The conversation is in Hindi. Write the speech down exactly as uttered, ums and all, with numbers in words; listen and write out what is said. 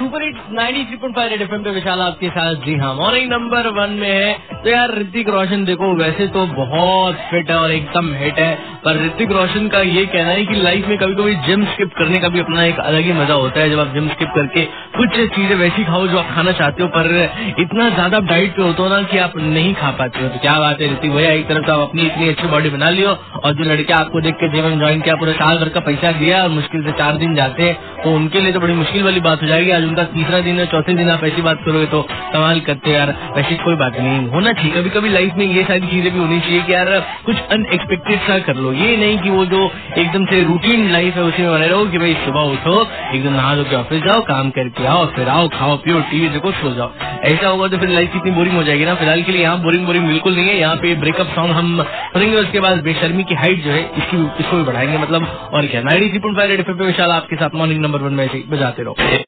Super hit ninety three point five Red FM पे विशाल आपके साथ। जी हाँ, मॉर्निंग नंबर वन में है। तो यार ऋतिक रोशन देखो वैसे तो बहुत फिट है और एकदम हिट है, पर ऋतिक रोशन का ये कहना है कि लाइफ में कभी कभी जिम स्किप करने का भी अपना एक अलग ही मजा होता है। जब आप जिम स्किप करके कुछ चीजें वैसी खाओ जो आप खाना चाहते हो, पर इतना ज्यादा डाइट पे होते हो ना कि आप नहीं खा पाते हो। तो क्या बात है ऋतिक भैया, एक तरफ तो आप अपनी इतनी अच्छी बॉडी बना लियो और जो लड़के आपको देख के जिम ज्वाइन किया, पूरे साल भर का पैसा दिया और मुश्किल से चार दिन जाते हैं, तो उनके लिए तो बड़ी मुश्किल वाली बात हो जाएगी। आज उनका तीसरा दिन है, चौथे दिन आप ऐसी बात करोगे तो कमाल करते यार। वैसे कोई बात नहीं, होना चाहिए कभी कभी लाइफ में ये सारी चीजें भी होनी चाहिए कि यार कुछ अनएक्सपेक्टेड सा कर लो। ये नहीं कि वो जो एकदम से रूटीन लाइफ है उसी में बने रहो कि भाई सुबह उठो, एकदम नहा धो के ऑफिस जाओ, काम करके आओ, फिर आओ, खाओ पियो, टीवी देखो, सो जाओ। ऐसा होगा तो फिर लाइफ कितनी बोरिंग हो जाएगी ना। फिलहाल के लिए यहाँ बोरिंग बोरिंग बिल्कुल नहीं है। यहाँ पे ब्रेकअप सॉन्ग हम सुनेंगे, उसके बाद बेशर्मी की हाइट जो है इसकी इसको भी बढ़ाएंगे मतलब। और क्या ninety three point five Red FM पे विशाल आपके साथ मॉर्निंग नंबर वन में बजाते रहो।